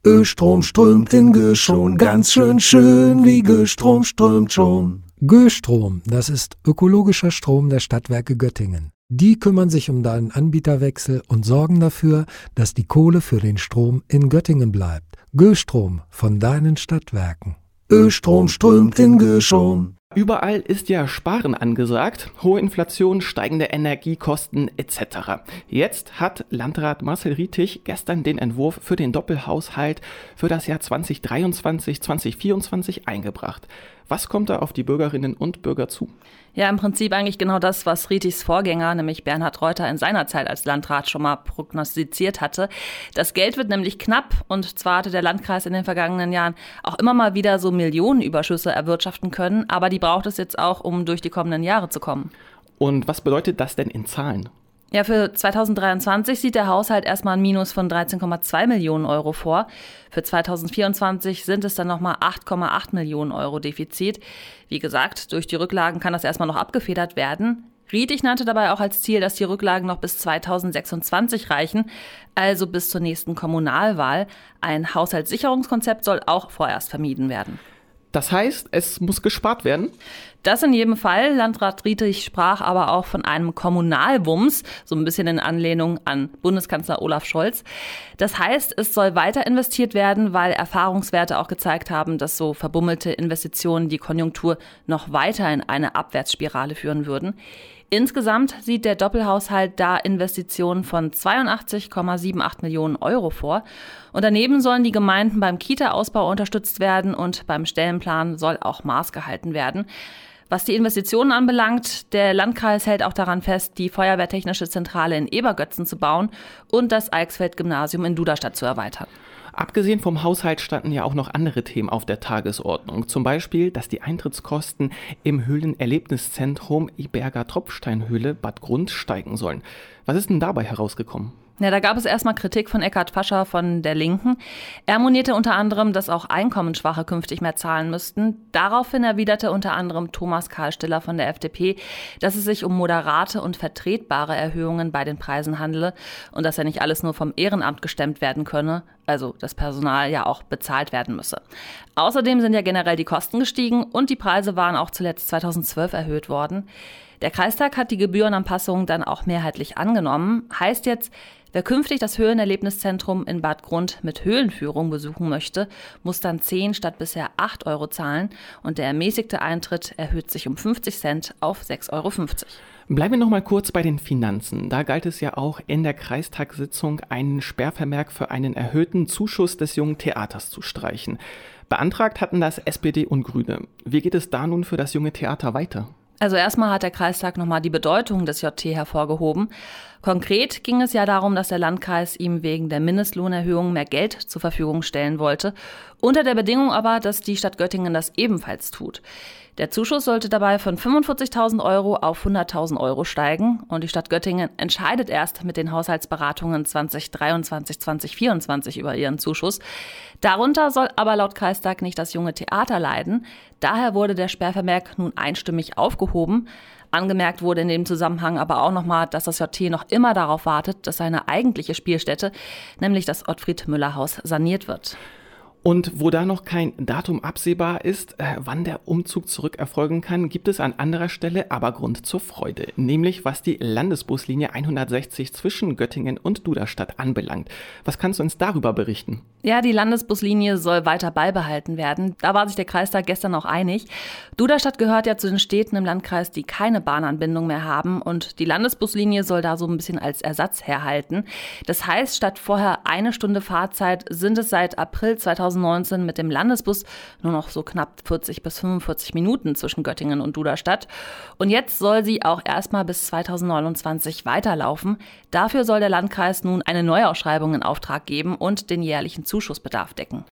Östrom strömt in Göschon, ganz schön wie Göstrom strömt schon. Göstrom, das ist ökologischer Strom der Stadtwerke Göttingen. Die kümmern sich um deinen Anbieterwechsel und sorgen dafür, dass die Kohle für den Strom in Göttingen bleibt. Göstrom von deinen Stadtwerken. Östrom strömt in Göschon. Überall ist ja Sparen angesagt, hohe Inflation, steigende Energiekosten etc. Jetzt hat Landrat Marcel Rietig gestern den Entwurf für den Doppelhaushalt für das Jahr 2023/2024 eingebracht. Was kommt da auf die Bürgerinnen und Bürger zu? Ja, im Prinzip eigentlich genau das, was Rietigs Vorgänger, nämlich Bernhard Reuter, in seiner Zeit als Landrat schon mal prognostiziert hatte. Das Geld wird nämlich knapp und zwar hatte der Landkreis in den vergangenen Jahren auch immer mal wieder so Millionenüberschüsse erwirtschaften können, aber die braucht es jetzt auch, um durch die kommenden Jahre zu kommen. Und was bedeutet das denn in Zahlen? Ja, für 2023 sieht der Haushalt erstmal ein Minus von 13,2 Millionen Euro vor. Für 2024 sind es dann nochmal 8,8 Millionen Euro Defizit. Wie gesagt, durch die Rücklagen kann das erstmal noch abgefedert werden. Rietig nannte dabei auch als Ziel, dass die Rücklagen noch bis 2026 reichen, also bis zur nächsten Kommunalwahl. Ein Haushaltssicherungskonzept soll auch vorerst vermieden werden. Das heißt, es muss gespart werden? Das in jedem Fall. Landrat Rietig sprach aber auch von einem Kommunalwumms, so ein bisschen in Anlehnung an Bundeskanzler Olaf Scholz. Das heißt, es soll weiter investiert werden, weil Erfahrungswerte auch gezeigt haben, dass so verbummelte Investitionen die Konjunktur noch weiter in eine Abwärtsspirale führen würden. Insgesamt sieht der Doppelhaushalt da Investitionen von 82,78 Millionen Euro vor. Und daneben sollen die Gemeinden beim Kita-Ausbau unterstützt werden und beim Stellenplan soll auch Maß gehalten werden. Was die Investitionen anbelangt, der Landkreis hält auch daran fest, die Feuerwehrtechnische Zentrale in Ebergötzen zu bauen und das Eichsfeld-Gymnasium in Duderstadt zu erweitern. Abgesehen vom Haushalt standen ja auch noch andere Themen auf der Tagesordnung. Zum Beispiel, dass die Eintrittskosten im Höhlenerlebniszentrum Iberger Tropfsteinhöhle Bad Grund steigen sollen. Was ist denn dabei herausgekommen? Ja, da gab es erstmal Kritik von Eckhard Fascher von der Linken. Er monierte unter anderem, dass auch Einkommensschwache künftig mehr zahlen müssten. Daraufhin erwiderte unter anderem Thomas Karl Stiller von der FDP, dass es sich um moderate und vertretbare Erhöhungen bei den Preisen handele und dass ja nicht alles nur vom Ehrenamt gestemmt werden könne, also das Personal ja auch bezahlt werden müsse. Außerdem sind ja generell die Kosten gestiegen und die Preise waren auch zuletzt 2012 erhöht worden. Der Kreistag hat die Gebührenanpassung dann auch mehrheitlich angenommen. Heißt jetzt, wer künftig das Höhlenerlebniszentrum in Bad Grund mit Höhlenführung besuchen möchte, muss dann 10 statt bisher 8 Euro zahlen und der ermäßigte Eintritt erhöht sich um 50 Cent auf 6,50 Euro. Bleiben wir noch mal kurz bei den Finanzen. Da galt es ja auch in der Kreistagssitzung, einen Sperrvermerk für einen erhöhten Zuschuss des Jungen Theaters zu streichen. Beantragt hatten das SPD und Grüne. Wie geht es da nun für das Junge Theater weiter? Also erstmal hat der Kreistag nochmal die Bedeutung des JT hervorgehoben. Konkret ging es ja darum, dass der Landkreis ihm wegen der Mindestlohnerhöhung mehr Geld zur Verfügung stellen wollte, unter der Bedingung aber, dass die Stadt Göttingen das ebenfalls tut. Der Zuschuss sollte dabei von 45.000 Euro auf 100.000 Euro steigen und die Stadt Göttingen entscheidet erst mit den Haushaltsberatungen 2023/2024 über ihren Zuschuss. Darunter soll aber laut Kreistag nicht das Junge Theater leiden. Daher wurde der Sperrvermerk nun einstimmig aufgehoben. Angemerkt wurde in dem Zusammenhang aber auch nochmal, dass das JT noch immer darauf wartet, dass seine eigentliche Spielstätte, nämlich das Ottfried-Müller-Haus, saniert wird. Und wo da noch kein Datum absehbar ist, wann der Umzug zurück erfolgen kann, gibt es an anderer Stelle aber Grund zur Freude. Nämlich was die Landesbuslinie 160 zwischen Göttingen und Duderstadt anbelangt. Was kannst du uns darüber berichten? Ja, die Landesbuslinie soll weiter beibehalten werden. Da war sich der Kreistag gestern auch einig. Duderstadt gehört ja zu den Städten im Landkreis, die keine Bahnanbindung mehr haben. Und die Landesbuslinie soll da so ein bisschen als Ersatz herhalten. Das heißt, statt vorher 1 Stunde Fahrzeit sind es seit April 2019 mit dem Landesbus nur noch so knapp 40 bis 45 Minuten zwischen Göttingen und Duderstadt. Und jetzt soll sie auch erstmal bis 2029 weiterlaufen. Dafür soll der Landkreis nun eine Neuausschreibung in Auftrag geben und den jährlichen Zuschussbedarf decken.